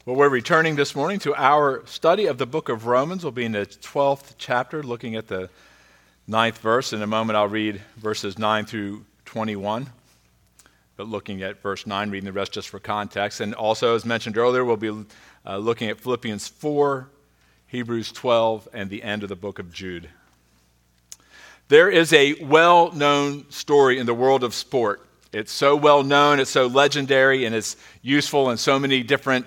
Well, we're returning this morning to our study of the book of Romans. We'll be in the 12th chapter, looking at the 9th verse. In a moment, I'll read verses 9 through 21, but looking at verse 9, reading the rest just for context. And also, as mentioned earlier, we'll be looking at Philippians 4, Hebrews 12, and the end of the book of Jude. There is a well-known story in the world of sport. It's so well-known, it's so legendary, and it's useful in so many different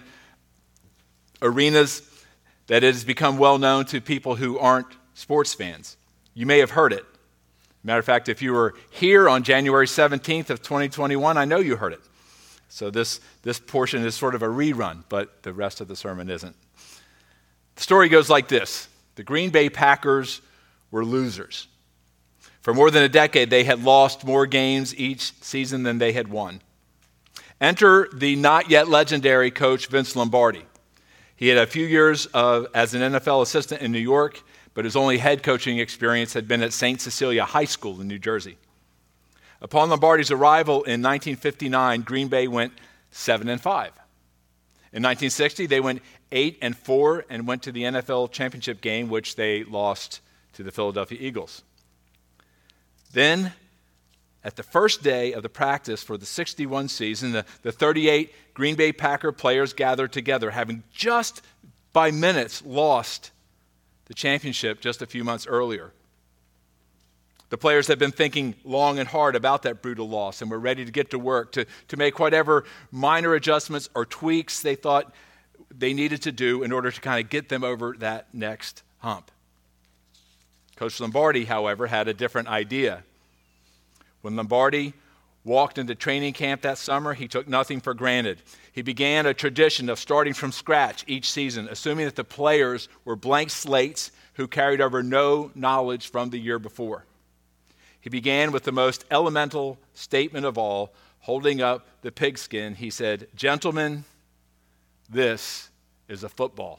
arenas that it has become well known to people who aren't sports fans. You may have heard it. Matter of fact, if you were here on January 17th of 2021, I know you heard it. So this portion is sort of a rerun, but the rest of the sermon isn't. The story goes like this. The Green Bay Packers were losers. For more than a decade, they had lost more games each season than they had won. Enter the not yet legendary coach Vince Lombardi. He had a few years as an NFL assistant in New York, but his only head coaching experience had been at St. Cecilia High School in New Jersey. Upon Lombardi's arrival in 1959, Green Bay went 7-5. In 1960, they went 8-4 and went to the NFL championship game, which they lost to the Philadelphia Eagles. Then, at the first day of the practice for the 61 season, the 38 Green Bay Packer players gathered together, having just by minutes lost the championship just a few months earlier. The players had been thinking long and hard about that brutal loss and were ready to get to work to make whatever minor adjustments or tweaks they thought they needed to do in order to kind of get them over that next hump. Coach Lombardi, however, had a different idea. When Lombardi walked into training camp that summer, he took nothing for granted. He began a tradition of starting from scratch each season, assuming that the players were blank slates who carried over no knowledge from the year before. He began with the most elemental statement of all, holding up the pigskin. He said, "Gentlemen, this is a football."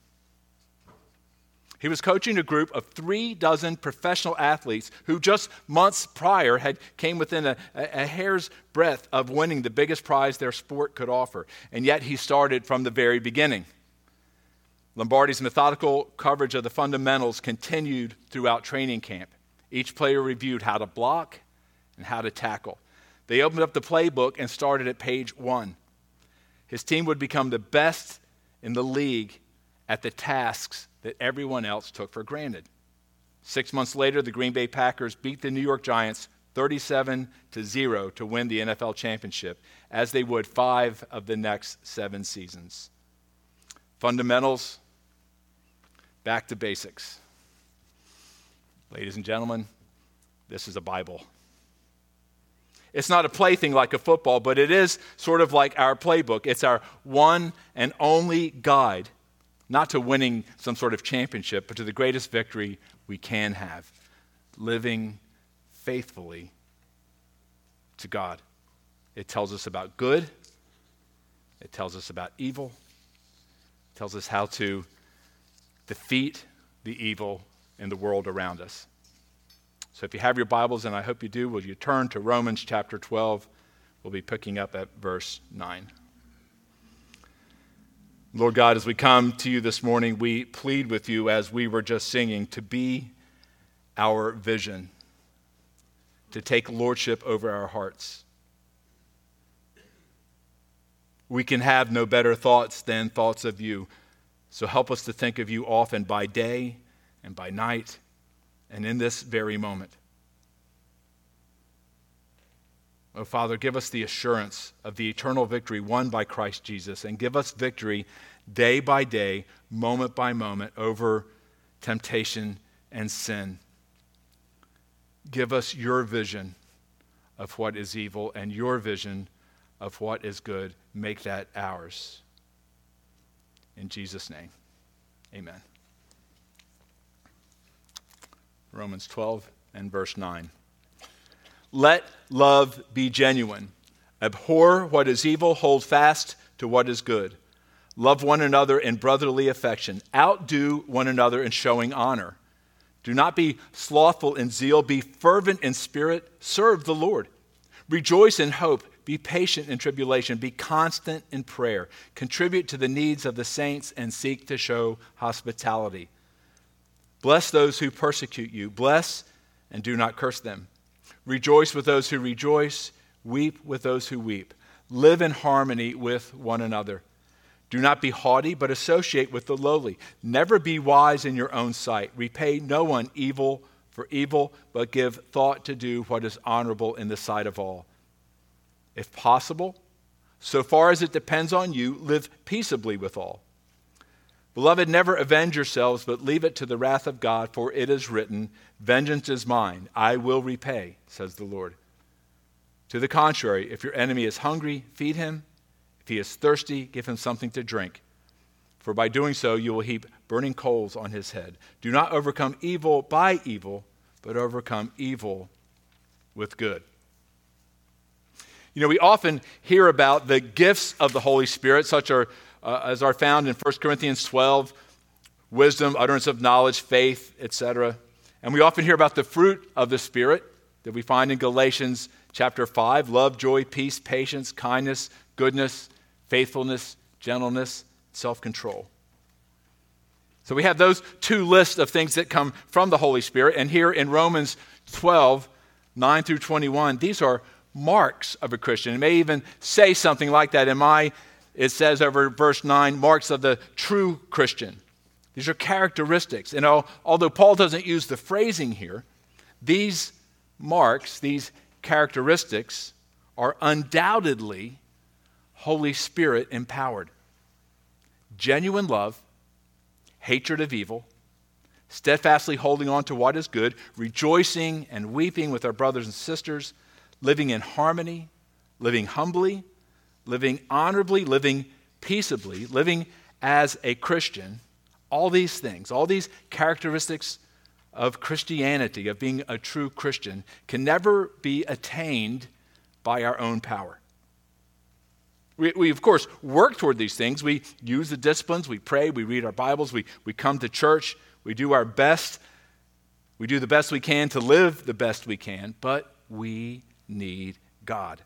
He was coaching a group of 36 professional athletes who just months prior came within a hair's breadth of winning the biggest prize their sport could offer. And yet he started from the very beginning. Lombardi's methodical coverage of the fundamentals continued throughout training camp. Each player reviewed how to block and how to tackle. They opened up the playbook and started at page 1. His team would become the best in the league at the tasks that everyone else took for granted. 6 months later, the Green Bay Packers beat the New York Giants 37-0 to win the NFL championship, as they would 5 of the next 7 seasons. Fundamentals, back to basics. Ladies and gentlemen, this is a Bible. It's not a plaything like a football, but it is sort of like our playbook. It's our one and only guide, not to winning some sort of championship, but to the greatest victory we can have, living faithfully to God. It tells us about good. It tells us about evil. It tells us how to defeat the evil in the world around us. So if you have your Bibles, and I hope you do, will you turn to Romans chapter 12? We'll be picking up at verse 9. Lord God, as we come to you this morning, we plead with you, as we were just singing, to be our vision, to take lordship over our hearts. We can have no better thoughts than thoughts of you, so help us to think of you often by day and by night and in this very moment. Oh, Father, give us the assurance of the eternal victory won by Christ Jesus, and give us victory day by day, moment by moment, over temptation and sin. Give us your vision of what is evil and your vision of what is good. Make that ours. In Jesus' name, amen. Romans 12 and verse 9. Let love be genuine. Abhor what is evil, hold fast to what is good. Love one another in brotherly affection. Outdo one another in showing honor. Do not be slothful in zeal. Be fervent in spirit. Serve the Lord. Rejoice in hope. Be patient in tribulation. Be constant in prayer. Contribute to the needs of the saints and seek to show hospitality. Bless those who persecute you. Bless and do not curse them. Rejoice with those who rejoice. Weep with those who weep. Live in harmony with one another. Do not be haughty, but associate with the lowly. Never be wise in your own sight. Repay no one evil for evil, but give thought to do what is honorable in the sight of all. If possible, so far as it depends on you, live peaceably with all. Beloved, never avenge yourselves, but leave it to the wrath of God, for it is written, "Vengeance is mine, I will repay," says the Lord. To the contrary, if your enemy is hungry, feed him. If he is thirsty, give him something to drink. For by doing so, you will heap burning coals on his head. Do not overcome evil by evil, but overcome evil with good. You know, we often hear about the gifts of the Holy Spirit, such as are found in 1 Corinthians 12, wisdom, utterance of knowledge, faith, etc. And we often hear about the fruit of the Spirit that we find in Galatians chapter 5, love, joy, peace, patience, kindness, goodness, faithfulness, gentleness, self-control. So we have those two lists of things that come from the Holy Spirit. And here in Romans 12, 9 through 21, these are marks of a Christian. It may even say something like that. It says over verse 9, marks of the true Christian. These are characteristics. And although Paul doesn't use the phrasing here, these marks, these characteristics are undoubtedly Holy Spirit empowered. Genuine love, hatred of evil, steadfastly holding on to what is good, rejoicing and weeping with our brothers and sisters, living in harmony, living humbly, living honorably, living peaceably, living as a Christian. All these things, all these characteristics of Christianity, of being a true Christian, can never be attained by our own power. We of course, work toward these things. We use the disciplines. We pray. We read our Bibles. We come to church. We do our best. We do the best we can to live the best we can, but we need God.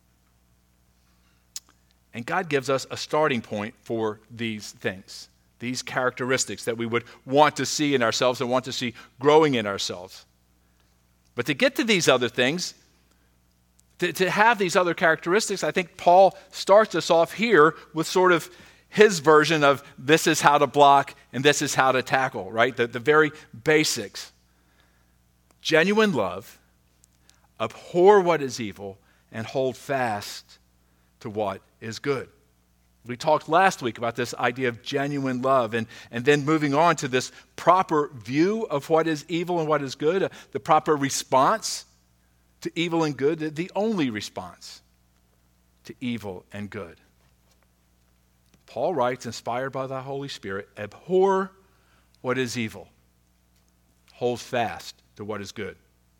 And God gives us a starting point for these things, these characteristics that we would want to see in ourselves and want to see growing in ourselves. But to get to these other things, to have these other characteristics, I think Paul starts us off here with sort of his version of this is how to block and this is how to tackle, right? The very basics. Genuine love, abhor what is evil, and hold fast to what is good. We talked last week about this idea of genuine love and then moving on to this proper view of what is evil and what is good, the proper response to evil and good, the only response to evil and good. Paul writes, inspired by the Holy Spirit, abhor what is evil. Hold fast to what is good.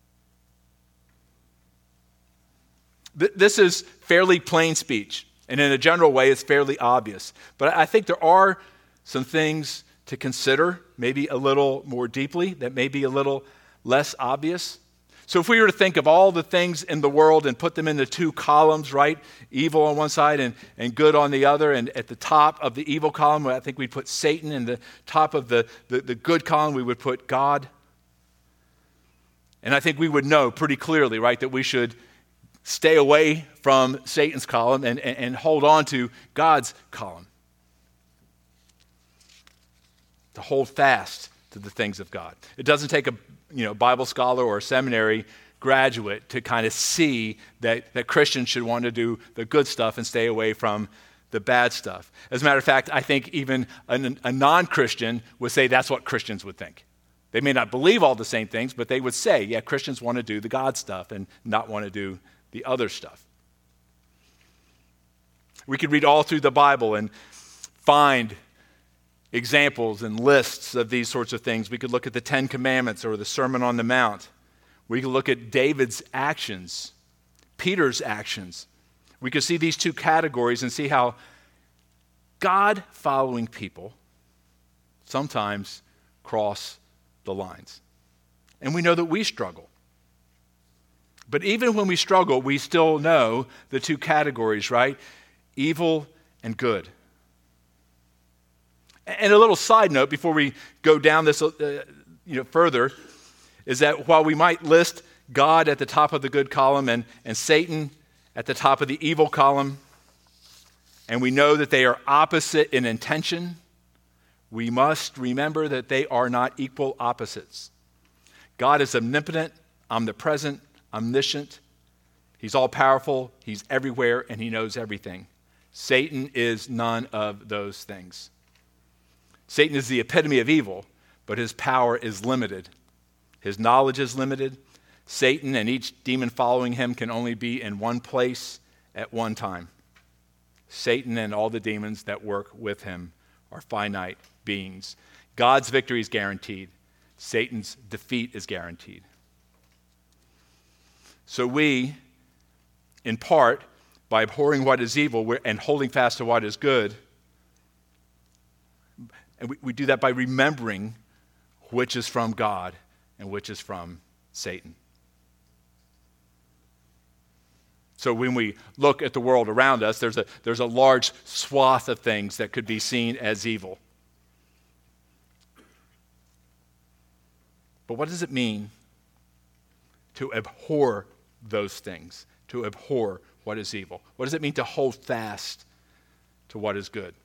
This is fairly plain speech, and in a general way, it's fairly obvious. But I think there are some things to consider, maybe a little more deeply, that may be a little less obvious. So if we were to think of all the things in the world and put them into two columns, right? Evil on one side and good on the other, and at the top of the evil column, I think we'd put Satan, and the top of the good column, we would put God. And I think we would know pretty clearly, right, that we should stay away from Satan's column and hold on to God's column. To hold fast to the things of God. It doesn't take a Bible scholar or a seminary graduate to kind of see that Christians should want to do the good stuff and stay away from the bad stuff. As a matter of fact, I think even a non-Christian would say that's what Christians would think. They may not believe all the same things, but they would say, yeah, Christians want to do the God stuff and not want to do the other stuff. We could read all through the Bible and find examples and lists of these sorts of things. We could look at the Ten Commandments or the Sermon on the Mount. We could look at David's actions, Peter's actions. We could see these two categories and see how God-following people sometimes cross the lines. And we know that we struggle. But even when we struggle, we still know the two categories, right? Evil and good. And a little side note before we go down this further is that while we might list God at the top of the good column and Satan at the top of the evil column, and we know that they are opposite in intention, we must remember that they are not equal opposites. God is omnipotent, omnipresent, omniscient. He's all-powerful, he's everywhere, and he knows everything. Satan is none of those things. Satan is the epitome of evil, but his power is limited. His knowledge is limited. Satan and each demon following him can only be in one place at one time. Satan and all the demons that work with him are finite beings. God's victory is guaranteed. Satan's defeat is guaranteed. So we, in part, by abhorring what is evil and holding fast to what is good, and we do that by remembering which is from God and which is from Satan. So when we look at the world around us, there's a large swath of things that could be seen as evil. But what does it mean to abhor those things, to abhor what is evil? What does it mean to hold fast to what is good?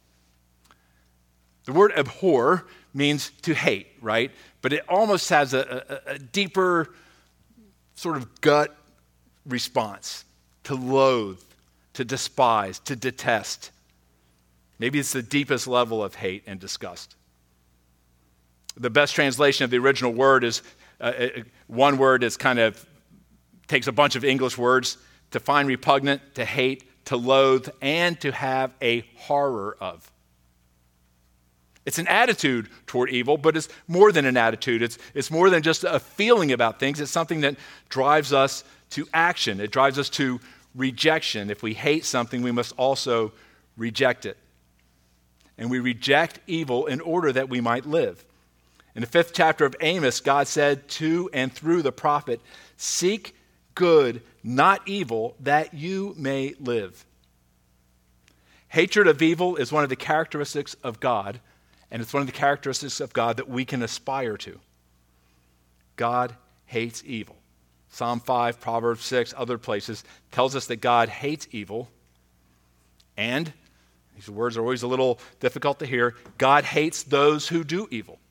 The word abhor means to hate, right? But it almost has a deeper sort of gut response: to loathe, to despise, to detest. Maybe it's the deepest level of hate and disgust. The best translation of the original word is one word is kind of takes a bunch of English words: to find repugnant, to hate, to loathe, and to have a horror of. It's an attitude toward evil, but it's more than an attitude. It's more than just a feeling about things. It's something that drives us to action. It drives us to rejection. If we hate something, we must also reject it. And we reject evil in order that we might live. In the 5th chapter of Amos, God said to and through the prophet, "Seek good, not evil, that you may live." Hatred of evil is one of the characteristics of God, and it's one of the characteristics of God that we can aspire to. God hates evil. Psalm 5, Proverbs 6, other places tells us that God hates evil, and these words are always a little difficult to hear. God hates those who do evil.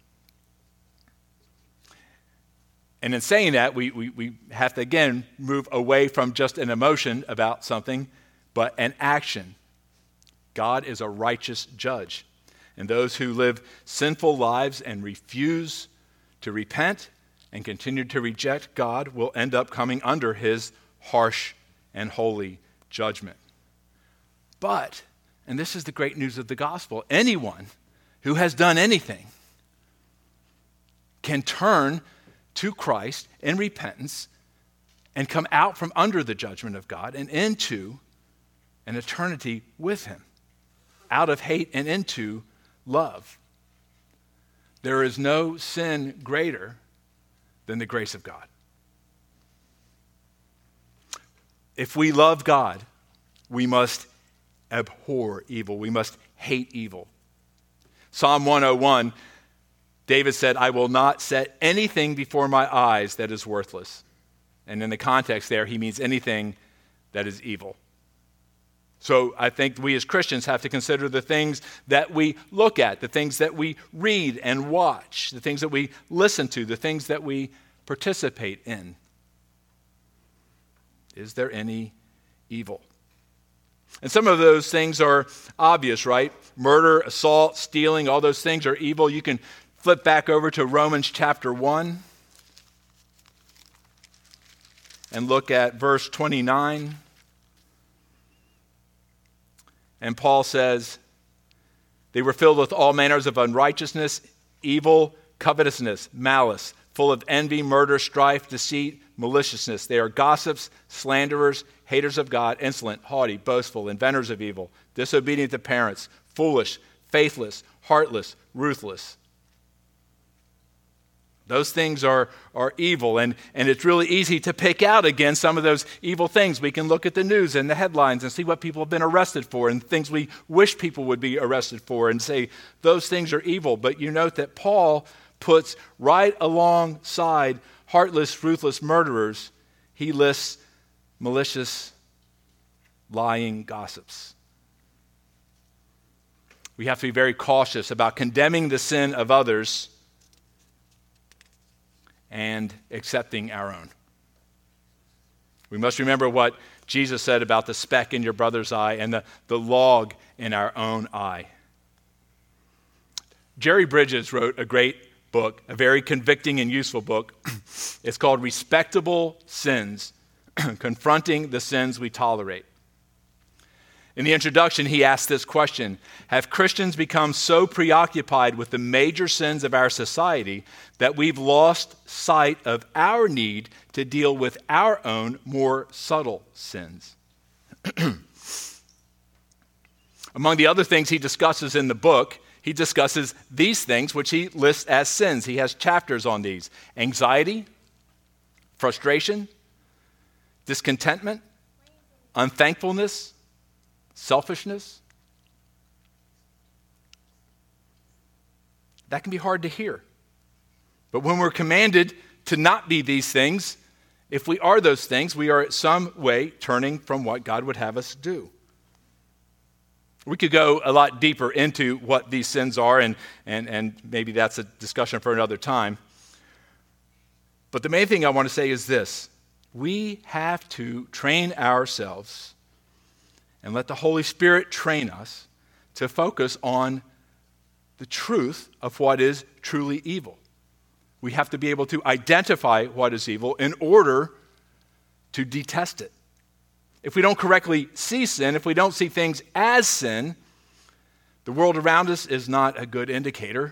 And in saying that, we have to, again, move away from just an emotion about something, but an action. God is a righteous judge. And those who live sinful lives and refuse to repent and continue to reject God will end up coming under his harsh and holy judgment. But, and this is the great news of the gospel, anyone who has done anything can turn to Christ in repentance and come out from under the judgment of God and into an eternity with him, out of hate and into love. There is no sin greater than the grace of God. If we love God, we must abhor evil. We must hate evil. Psalm 101, David said, "I will not set anything before my eyes that is worthless." And in the context there, he means anything that is evil. So I think we as Christians have to consider the things that we look at, the things that we read and watch, the things that we listen to, the things that we participate in. Is there any evil? And some of those things are obvious, right? Murder, assault, stealing, all those things are evil. You can flip back over to Romans chapter 1 and look at verse 29. And Paul says, "They were filled with all manners of unrighteousness, evil, covetousness, malice, full of envy, murder, strife, deceit, maliciousness. They are gossips, slanderers, haters of God, insolent, haughty, boastful, inventors of evil, disobedient to parents, foolish, faithless, heartless, ruthless." Those things are evil, and it's really easy to pick out against some of those evil things. We can look at the news and the headlines and see what people have been arrested for and things we wish people would be arrested for and say those things are evil. But you note that Paul puts right alongside heartless, ruthless murderers, he lists malicious, lying gossips. We have to be very cautious about condemning the sin of others and accepting our own. We must remember what Jesus said about the speck in your brother's eye and the log in our own eye. Jerry Bridges wrote a great book, a very convicting and useful book. It's called Respectable Sins, Confronting the Sins We Tolerate. In the introduction, he asked this question: have Christians become so preoccupied with the major sins of our society that we've lost sight of our need to deal with our own more subtle sins? Among the other things he discusses in the book, he discusses these things, which he lists as sins. He has chapters on these: anxiety, frustration, discontentment, unthankfulness, selfishness. That can be hard to hear. But when we're commanded to not be these things, if we are those things, we are in some way turning from what God would have us do. We could go a lot deeper into what these sins are, and maybe that's a discussion for another time. But the main thing I want to say is this: we have to train ourselves and let the Holy Spirit train us to focus on the truth of what is truly evil. We have to be able to identify what is evil in order to detest it. If we don't correctly see sin, if we don't see things as sin, the world around us is not a good indicator.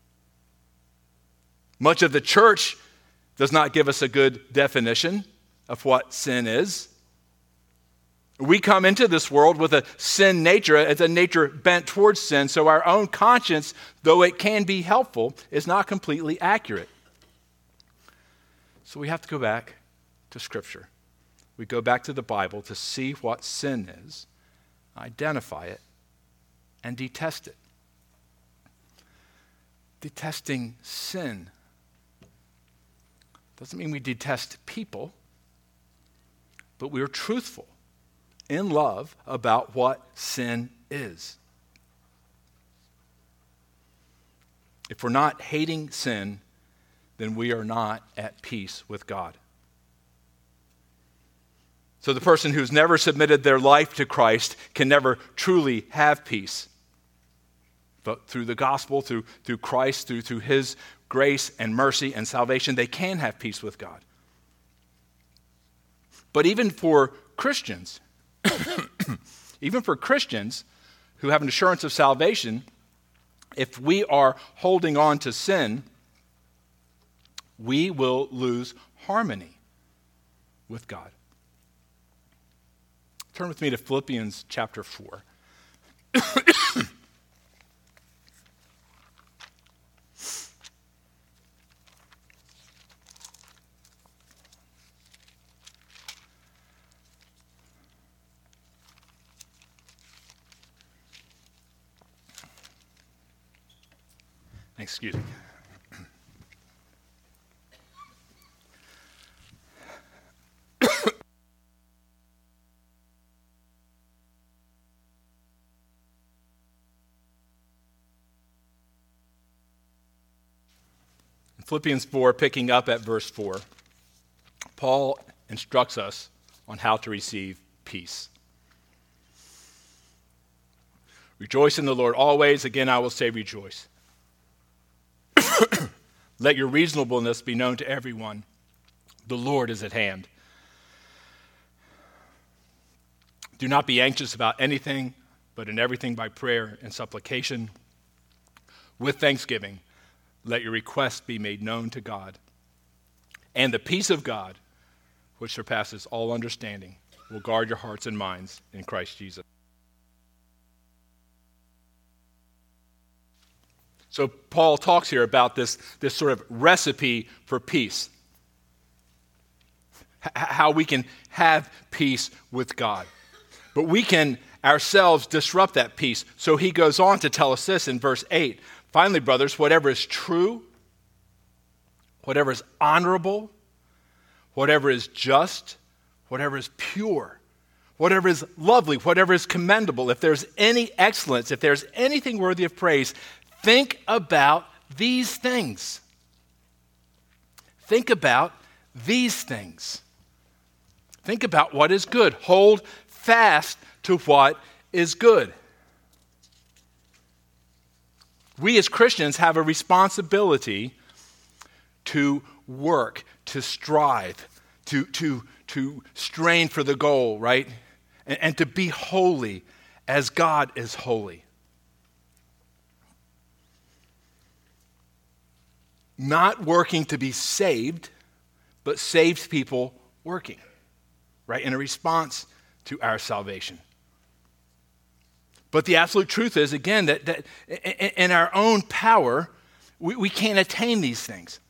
Much of the church does not give us a good definition of what sin is. We come into this world with a sin nature, it's a nature bent towards sin, so our own conscience, though it can be helpful, is not completely accurate. So we have to go back to Scripture. We go back to the Bible to see what sin is, identify it, and detest it. Detesting sin doesn't mean we detest people, but we are truthful in love about what sin is. If we're not hating sin, then we are not at peace with God. So the person who's never submitted their life to Christ can never truly have peace. But through the gospel, through Christ, through his grace and mercy and salvation, they can have peace with God. But even for Christians, even for Christians who have an assurance of salvation, if we are holding on to sin, we will lose harmony with God. Turn with me to Philippians chapter 4. Excuse me. In Philippians 4, picking up at verse 4, Paul instructs us on how to receive peace. Rejoice in the Lord always. Again, I will say rejoice. Let your reasonableness be known to everyone. The Lord is at hand. Do not be anxious about anything, but in everything by prayer and supplication, with thanksgiving, let your requests be made known to God. And the peace of God, which surpasses all understanding, will guard your hearts and minds in Christ Jesus. So Paul talks here about this sort of recipe for peace. How we can have peace with God. But we can ourselves disrupt that peace. So he goes on to tell us this in verse 8. Finally, brothers, whatever is true, whatever is honorable, whatever is just, whatever is pure, whatever is lovely, whatever is commendable, if there's any excellence, if there's anything worthy of praise, think about these things. Think about these things. Think about what is good. Hold fast to what is good. We as Christians have a responsibility to work, to strive, to strain for the goal, right? And to be holy as God is holy. Not working to be saved, but saved people working, right? In a response to our salvation. But the absolute truth is, again, that in our own power, we can't attain these things.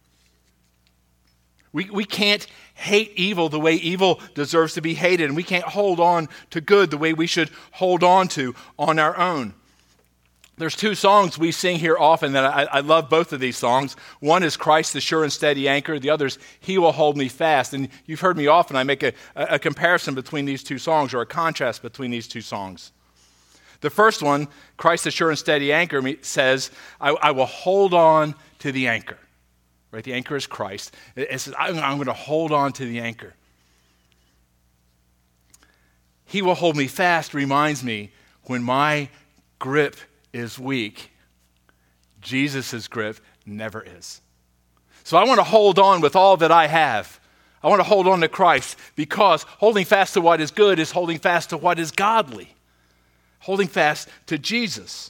We can't hate evil the way evil deserves to be hated, and we can't hold on to good the way we should hold on to on our own. There's two songs we sing here often that I love both of these songs. One is Christ, the sure and steady anchor. The other is He will hold me fast. And you've heard me often, I make a comparison between these two songs, or a contrast between these two songs. The first one, Christ, the sure and steady anchor, says, I will hold on to the anchor. Right? The anchor is Christ. It says, I'm going to hold on to the anchor. He will hold me fast reminds me when my grip is weak, Jesus' grip never is. So I want to hold on with all that I have. I want to hold on to Christ, because holding fast to what is good is holding fast to what is godly. Holding fast to Jesus.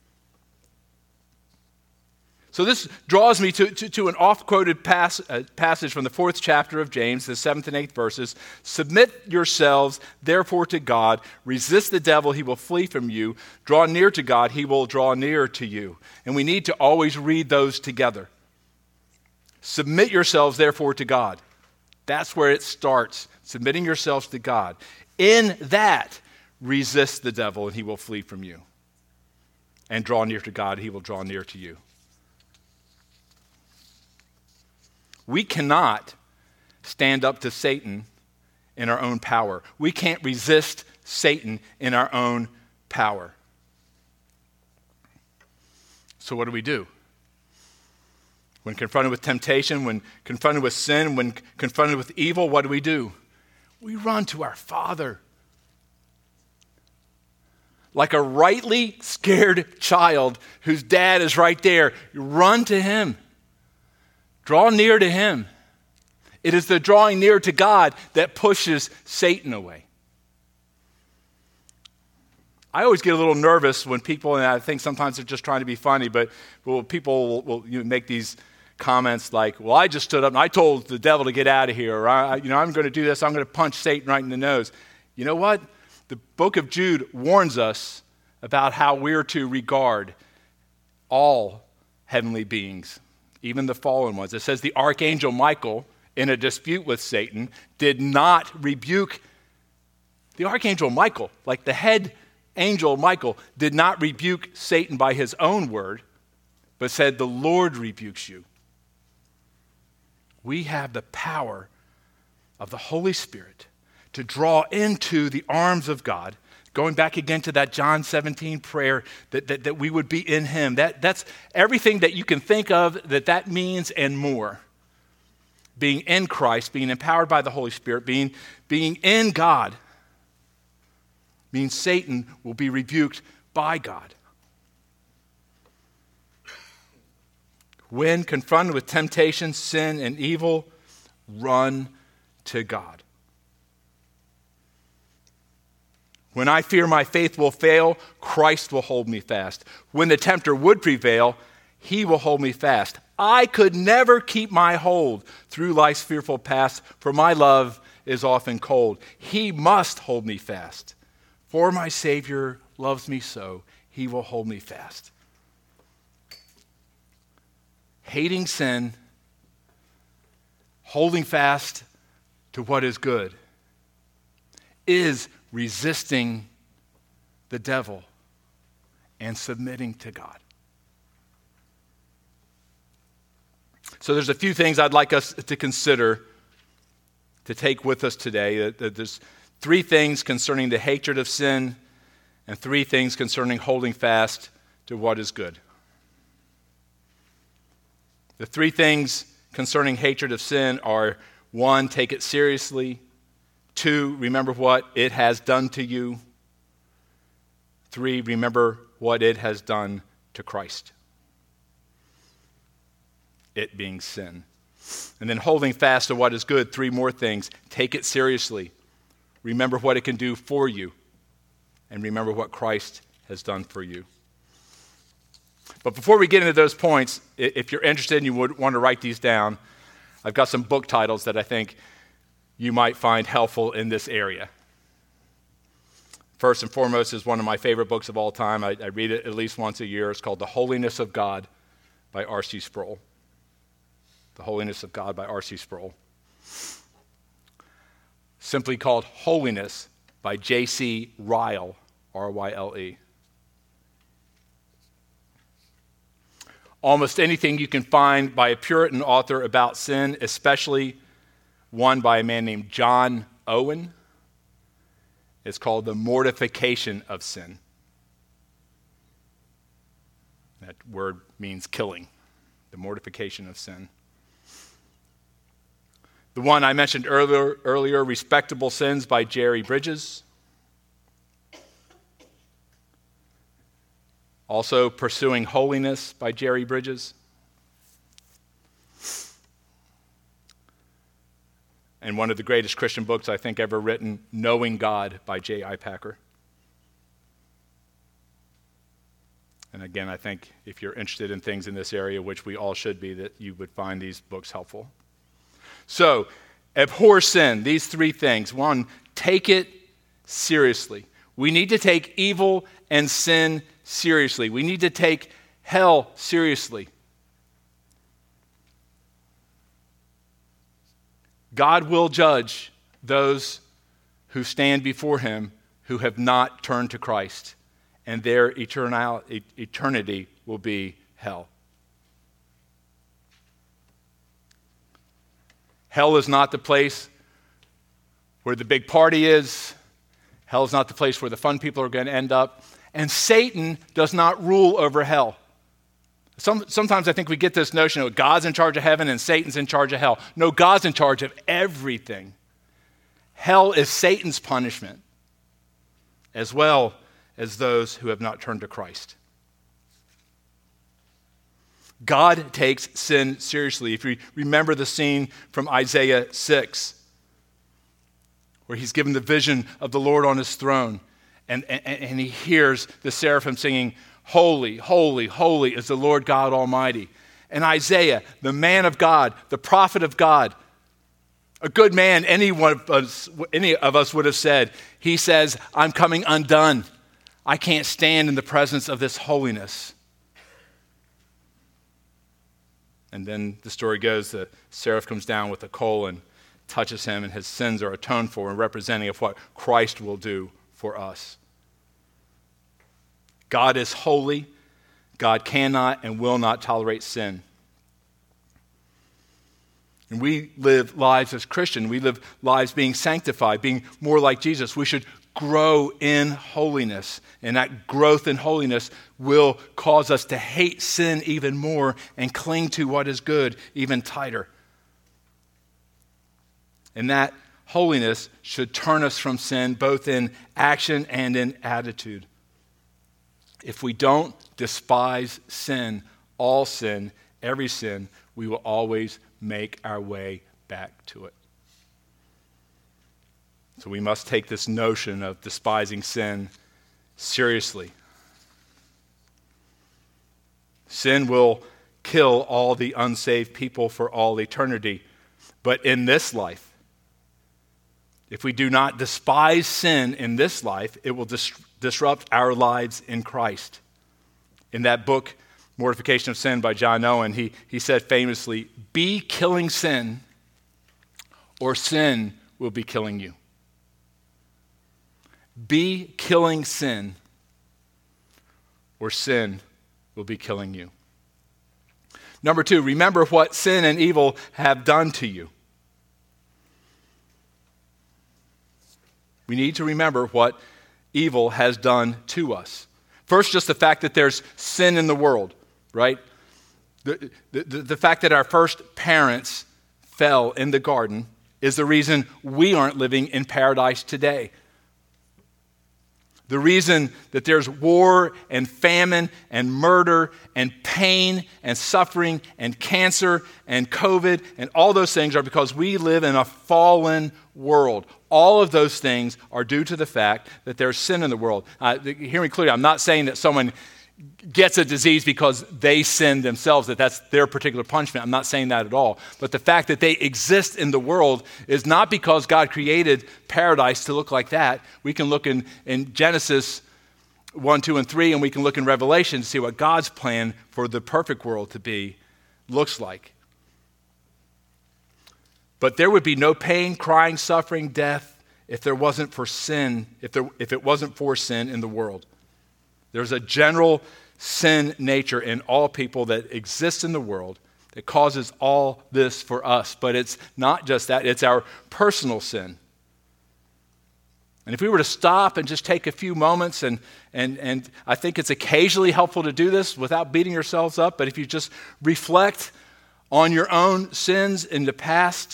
So this draws me to an oft-quoted passage from the 4th chapter of James, the 7th and 8th verses. Submit yourselves, therefore, to God. Resist the devil, he will flee from you. Draw near to God, he will draw near to you. And we need to always read those together. Submit yourselves, therefore, to God. That's where it starts, submitting yourselves to God. In that, resist the devil, and he will flee from you. And draw near to God, he will draw near to you. We cannot stand up to Satan in our own power. We can't resist Satan in our own power. So what do? When confronted with temptation, when confronted with sin, when confronted with evil, what do? We run to our Father. Like a rightly scared child whose dad is right there, you run to him. Draw near to him. It is the drawing near to God that pushes Satan away. I always get a little nervous when people, and I think sometimes they're just trying to be funny, but people will make these comments like, well, I just stood up and I told the devil to get out of here, or I'm going to do this, I'm going to punch Satan right in the nose. You know what? The book of Jude warns us about how we're to regard all heavenly beings, even the fallen ones. It says the archangel Michael, in a dispute with Satan, did not rebuke. The archangel Michael, like the head angel Michael, did not rebuke Satan by his own word, but said, the Lord rebukes you. We have the power of the Holy Spirit to draw into the arms of God. Going back again to that John 17 prayer, that we would be in him. That's everything that you can think of that means and more. Being in Christ, being empowered by the Holy Spirit, being in God, means Satan will be rebuked by God. When confronted with temptation, sin, and evil, run to God. When I fear my faith will fail, Christ will hold me fast. When the tempter would prevail, he will hold me fast. I could never keep my hold through life's fearful paths, for my love is often cold. He must hold me fast. For my Savior loves me so, he will hold me fast. hating sin, holding fast to what is good, is resisting the devil and submitting to God. So there's a few things I'd like us to consider, to take with us today. There's 3 things concerning the hatred of sin and 3 things concerning holding fast to what is good. The 3 things concerning hatred of sin are: 1, take it seriously; 2, remember what it has done to you; 3, remember what it has done to Christ. It being sin. And then holding fast to what is good, 3 more things. Take it seriously. Remember what it can do for you. And remember what Christ has done for you. But before we get into those points, if you're interested and you would want to write these down, I've got some book titles that I think you might find helpful in this area. First and foremost is one of my favorite books of all time. I read it at least once a year. It's called The Holiness of God by R.C. Sproul. The Holiness of God by R.C. Sproul. Simply called Holiness by J.C. Ryle, R-Y-L-E. Almost anything you can find by a Puritan author about sin, especially one by a man named John Owen, is called The Mortification of Sin. That word means killing. The mortification of sin. The one I mentioned earlier, Respectable Sins by Jerry Bridges. Also, Pursuing Holiness by Jerry Bridges. And one of the greatest Christian books I think ever written, Knowing God by J.I. Packer. And again, I think if you're interested in things in this area, which we all should be, that you would find these books helpful. So, abhor sin, these 3 things. 1, take it seriously. We need to take evil and sin seriously. We need to take hell seriously. God will judge those who stand before him who have not turned to Christ, and their eternity will be hell. Hell is not the place where the big party is. Hell is not the place where the fun people are going to end up. And Satan does not rule over hell. Sometimes I think we get this notion of God's in charge of heaven and Satan's in charge of hell. No, God's in charge of everything. Hell is Satan's punishment, as well as those who have not turned to Christ. God takes sin seriously. If you remember the scene from Isaiah 6, where he's given the vision of the Lord on his throne, and he hears the seraphim singing, "Holy, holy, holy is the Lord God Almighty." And Isaiah, the man of God, the prophet of God, a good man, any of us would have said, he says, "I'm coming undone. I can't stand in the presence of this holiness." And then the story goes, the seraph comes down with a coal and touches him, and his sins are atoned for, and representing of what Christ will do for us. God is holy. God cannot and will not tolerate sin. And we live lives as Christians. We live lives being sanctified, being more like Jesus. We should grow in holiness. And that growth in holiness will cause us to hate sin even more and cling to what is good even tighter. And that holiness should turn us from sin both in action and in attitude. If we don't despise sin, all sin, every sin, we will always make our way back to it. So we must take this notion of despising sin seriously. Sin will kill all the unsaved people for all eternity. But in this life, if we do not despise sin in this life, it will disrupt our lives in Christ. In that book, Mortification of Sin by John Owen, he said famously, "Be killing sin, or sin will be killing you." Be killing sin, or sin will be killing you. Number 2, remember what sin and evil have done to you. We need to remember what evil has done to us. First, just the fact that there's sin in the world, right? The fact that our first parents fell in the garden is the reason we aren't living in paradise today. The reason that there's war and famine and murder and pain and suffering and cancer and COVID and all those things are because we live in a fallen world. All of those things are due to the fact that there's sin in the world. Hear me clearly, I'm not saying that someone gets a disease because they sin themselves, that that's their particular punishment. I'm not saying that at all. But the fact that they exist in the world is not because God created paradise to look like that. We can look in Genesis 1, 2, and 3, and we can look in Revelation to see what God's plan for the perfect world to be looks like. But there would be no pain, crying, suffering, death if there wasn't for sin, if it wasn't for sin in the world. There's a general sin nature in all people that exists in the world that causes all this for us. But it's not just that, it's our personal sin. And if we were to stop and just take a few moments, and I think it's occasionally helpful to do this without beating yourselves up, but if you just reflect on your own sins in the past,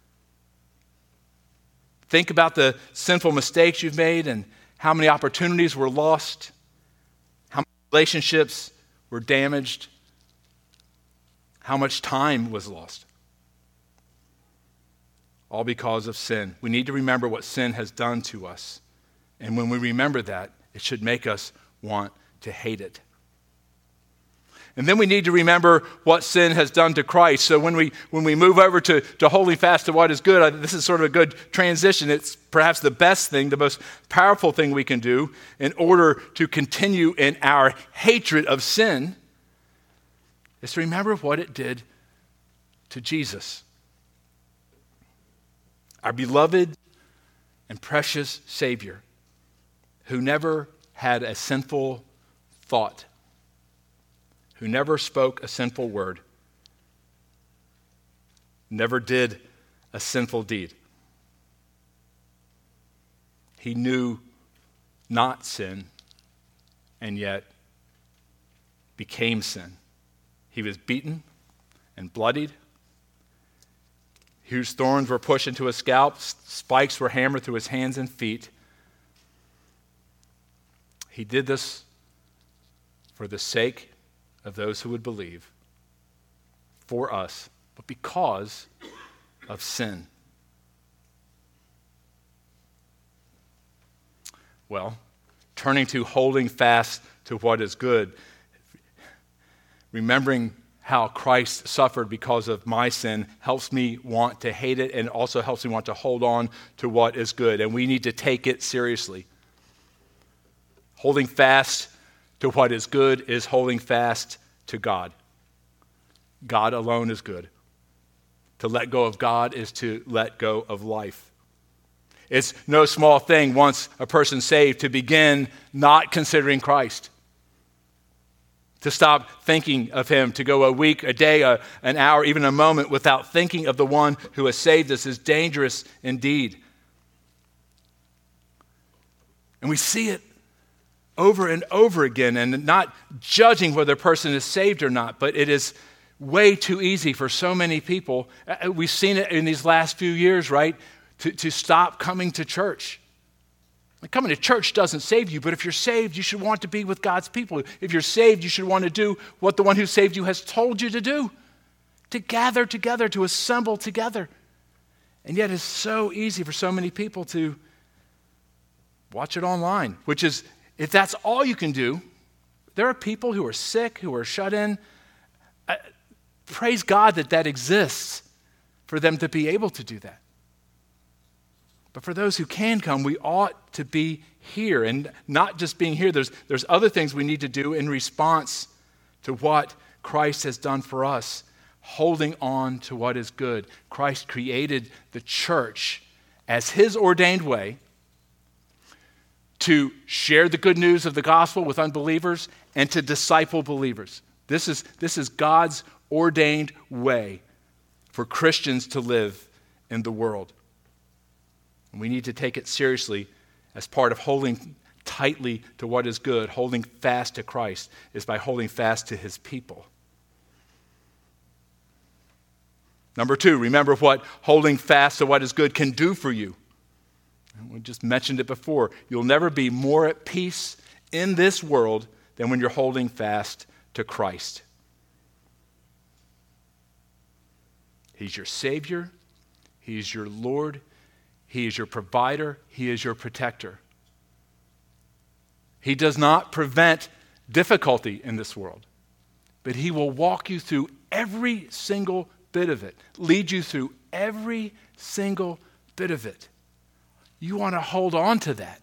think about the sinful mistakes you've made and how many opportunities were lost, how many relationships were damaged, how much time was lost. All because of sin. We need to remember what sin has done to us. And when we remember that, it should make us want to hate it. And then we need to remember what sin has done to Christ. So when we move over to holding fast to what is good, this is sort of a good transition. It's perhaps the best thing, the most powerful thing we can do in order to continue in our hatred of sin is to remember what it did to Jesus, our beloved and precious Savior, who never had a sinful thought, who never spoke a sinful word, never did a sinful deed. He knew not sin, and yet became sin. He was beaten and bloodied, whose thorns were pushed into his scalp, spikes were hammered through his hands and feet. He did this for the sake of those who would believe, for us, but because of sin. Well, turning to holding fast to what is good, remembering how Christ suffered because of my sin helps me want to hate it, and also helps me want to hold on to what is good. And we need to take it seriously. Holding fast to what is good is holding fast to God. God alone is good. To let go of God is to let go of life. It's no small thing once a person's saved to begin not considering Christ. To stop thinking of him, to go a week, a day, an hour, even a moment without thinking of the one who has saved us is dangerous indeed. And we see it over and over again, and not judging whether a person is saved or not, but it is way too easy for so many people. We've seen it in these last few years, right? To stop coming to church. Like, coming to church doesn't save you, but if you're saved, you should want to be with God's people. If you're saved, you should want to do what the one who saved you has told you to do, to gather together, to assemble together. And yet it's so easy for so many people to watch it online, which is, if that's all you can do, there are people who are sick, who are shut in. Praise God that exists for them to be able to do that. But for those who can come, we ought to be here. And not just being here, there's other things we need to do in response to what Christ has done for us, holding on to what is good. Christ created the church as his ordained way to share the good news of the gospel with unbelievers and to disciple believers. This is God's ordained way for Christians to live in the world. And we need to take it seriously as part of holding tightly to what is good. Holding fast to Christ is by holding fast to his people. Number 2, remember what holding fast to what is good can do for you. We just mentioned it before. You'll never be more at peace in this world than when you're holding fast to Christ. He's your Savior. He is your Lord. He is your provider. He is your protector. He does not prevent difficulty in this world, but he will walk you through every single bit of it, lead you through every single bit of it. You want to hold on to that.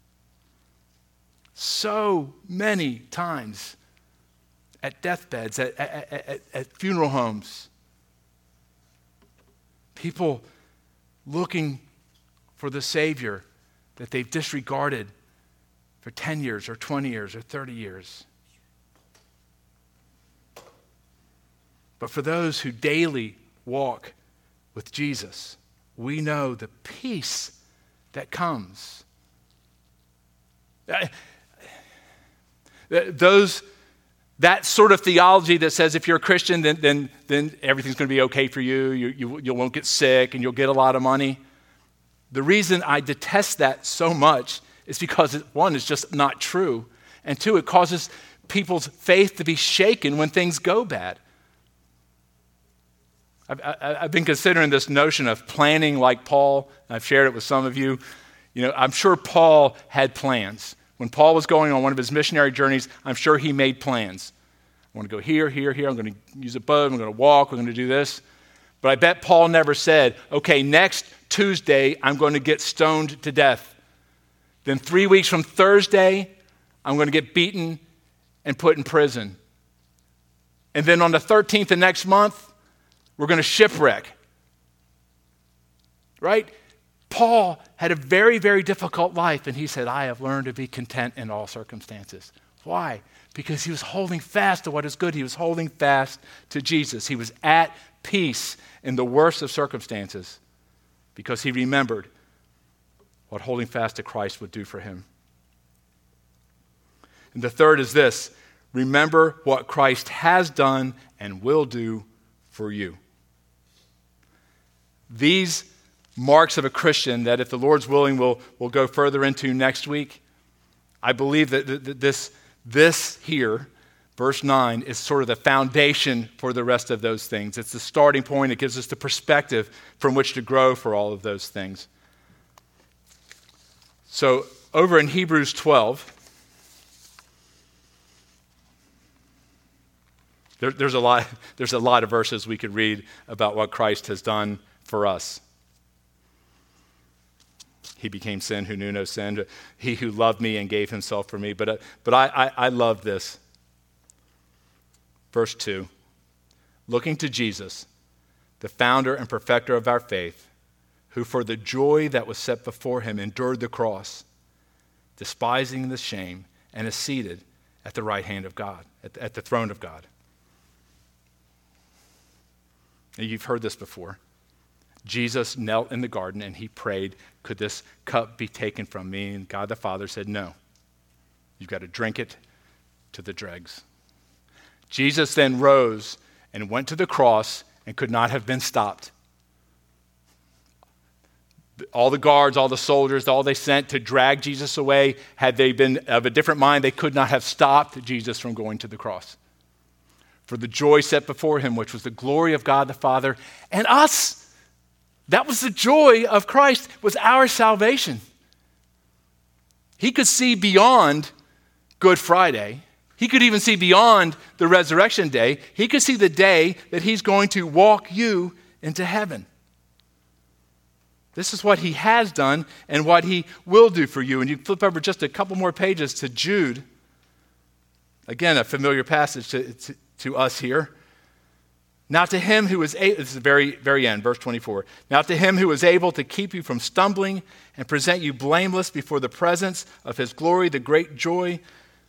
So many times at deathbeds, at funeral homes, people looking for the Savior that they've disregarded for 10 years or 20 years or 30 years. But for those who daily walk with Jesus, we know the peace that comes. That sort of theology that says if you're a Christian, then everything's going to be okay for you. You won't get sick and you'll get a lot of money. The reason I detest that so much is because, one, it's just not true. And two, it causes people's faith to be shaken when things go bad. I've been considering this notion of planning like Paul. I've shared it with some of you. I'm sure Paul had plans. When Paul was going on one of his missionary journeys, I'm sure he made plans. I want to go here, here, here. I'm going to use a boat. I'm going to walk. We're going to do this. But I bet Paul never said, okay, next Tuesday, I'm going to get stoned to death. Then 3 weeks from Thursday, I'm going to get beaten and put in prison. And then on the 13th of next month, we're going to shipwreck. Right? Paul had a very, very difficult life, and he said, I have learned to be content in all circumstances. Why? Because he was holding fast to what is good. He was holding fast to Jesus. He was at peace in the worst of circumstances because he remembered what holding fast to Christ would do for him. And the third is this: remember what Christ has done and will do for you. These marks of a Christian that, if the Lord's willing, we'll go further into next week. I believe that this here, verse 9, is sort of the foundation for the rest of those things. It's the starting point. It gives us the perspective from which to grow for all of those things. So over in Hebrews 12, there's a lot of verses we could read about what Christ has done for us. He became sin who knew no sin. He who loved me and gave himself for me. But I love this. Verse 2. Looking to Jesus, the founder and perfecter of our faith, who for the joy that was set before him endured the cross, despising the shame, and is seated at the right hand of God, at the throne of God. Now, you've heard this before. Jesus knelt in the garden and he prayed, could this cup be taken from me? And God the Father said, no. You've got to drink it to the dregs. Jesus then rose and went to the cross and could not have been stopped. All the guards, all the soldiers, all they sent to drag Jesus away, had they been of a different mind, they could not have stopped Jesus from going to the cross. For the joy set before him, which was the glory of God the Father and us. That was the joy of Christ, was our salvation. He could see beyond Good Friday. He could even see beyond the resurrection day. He could see the day that he's going to walk you into heaven. This is what he has done and what he will do for you. And you flip over just a couple more pages to Jude. Again, a familiar passage to us here. Now to him who is able, this is the very, very end, verse 24. Now to him who is able to keep you from stumbling and present you blameless before the presence of his glory, with great joy,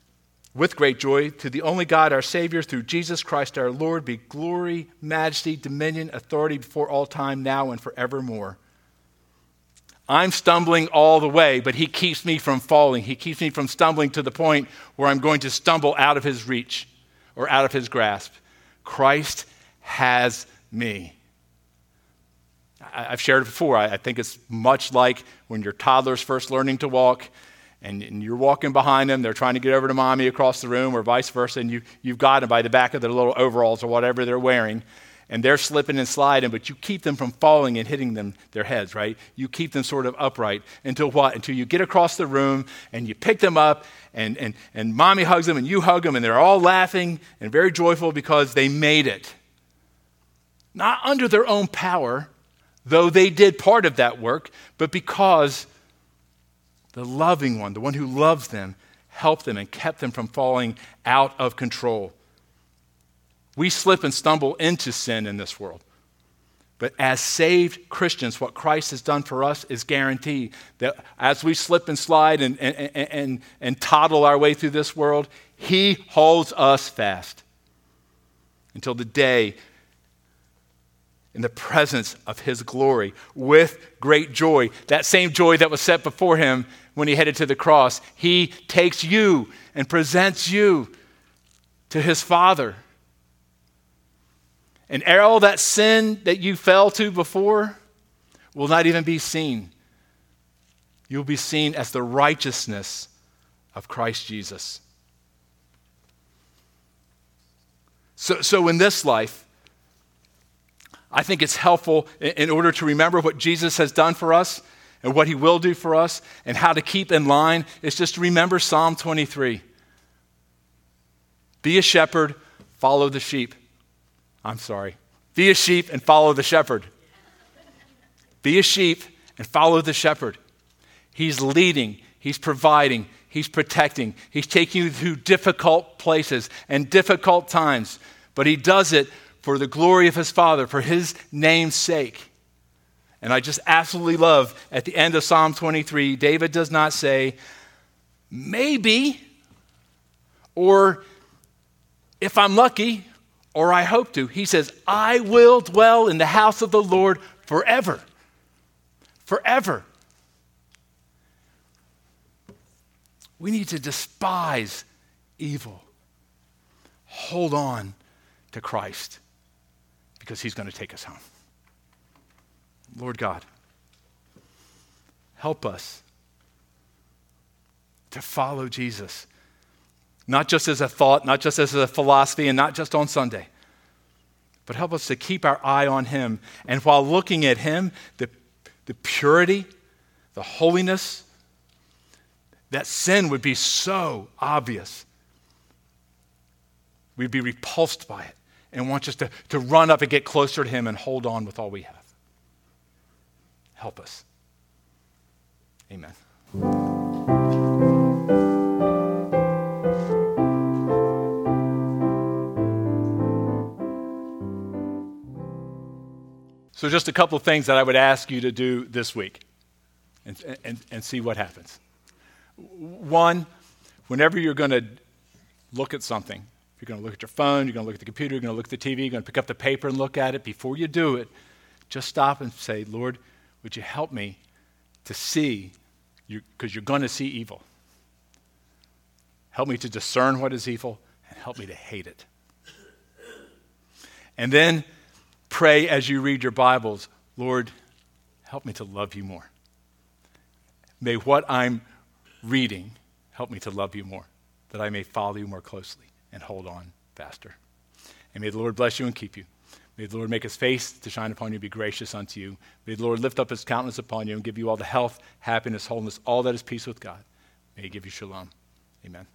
to the only God, our Savior, through Jesus Christ our Lord, be glory, majesty, dominion, authority before all time, now and forevermore. I'm stumbling all the way, but he keeps me from falling. He keeps me from stumbling to the point where I'm going to stumble out of his reach or out of his grasp. Christ has me. I've shared it before. I think it's much like when your toddler's first learning to walk and you're walking behind them. They're trying to get over to mommy across the room or vice versa, and you've got them by the back of their little overalls or whatever they're wearing, and they're slipping and sliding, but you keep them from falling and hitting their heads, right? You keep them sort of upright until what? Until you get across the room and you pick them up and mommy hugs them and you hug them, and they're all laughing and very joyful because they made it. Not under their own power, though they did part of that work, but because the loving one, the one who loves them, helped them and kept them from falling out of control. We slip and stumble into sin in this world. But as saved Christians, what Christ has done for us is guaranteed that as we slip and slide and toddle our way through this world, he holds us fast until the day in the presence of his glory with great joy. That same joy that was set before him when he headed to the cross. He takes you and presents you to his Father. And all that sin that you fell to before will not even be seen. You'll be seen as the righteousness of Christ Jesus. So in this life, I think it's helpful in order to remember what Jesus has done for us and what he will do for us and how to keep in line is just to remember Psalm 23. Be a shepherd, follow the sheep. Be a sheep and follow the shepherd. Be a sheep and follow the shepherd. He's leading, he's providing, he's protecting, he's taking you through difficult places and difficult times, but he does it for the glory of his Father, for his name's sake. And I just absolutely love at the end of Psalm 23, David does not say, maybe, or if I'm lucky, or I hope to. He says, I will dwell in the house of the Lord forever. Forever. We need to despise evil. Hold on to Christ, because he's going to take us home. Lord God, help us to follow Jesus, not just as a thought, not just as a philosophy, and not just on Sunday, but help us to keep our eye on him. And while looking at him, the purity, the holiness, that sin would be so obvious. We'd be repulsed by it and want us to run up and get closer to him and hold on with all we have. Help us. Amen. So just a couple of things that I would ask you to do this week and see what happens. One, whenever you're going to look at something, you're going to look at your phone, you're going to look at the computer, you're going to look at the TV, you're going to pick up the paper and look at it. Before you do it, just stop and say, Lord, would you help me to see, because you're going to see evil. Help me to discern what is evil and help me to hate it. And then pray as you read your Bibles, Lord, help me to love you more. May what I'm reading help me to love you more, that I may follow you more closely and hold on faster. And may the Lord bless you and keep you. May the Lord make his face to shine upon you and be gracious unto you. May the Lord lift up his countenance upon you and give you all the health, happiness, wholeness, all that is peace with God. May he give you shalom. Amen.